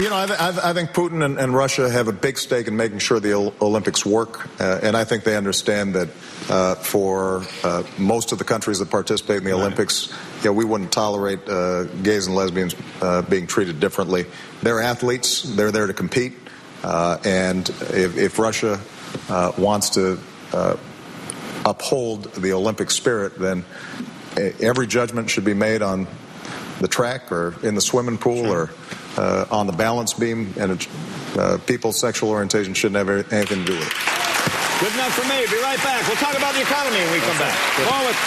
You know, I think Putin and Russia have a big stake in making sure the Olympics work, and I think they understand that for most of the countries that participate in the Olympics, we wouldn't tolerate gays and lesbians being treated differently. They're athletes. They're there to compete, and if Russia wants to uphold the Olympic spirit, then every judgment should be made on the track or in the swimming pool or on the balance beam, and people's sexual orientation shouldn't have anything to do with it. Good enough for me. Be right back. We'll talk about the economy when we come back. More with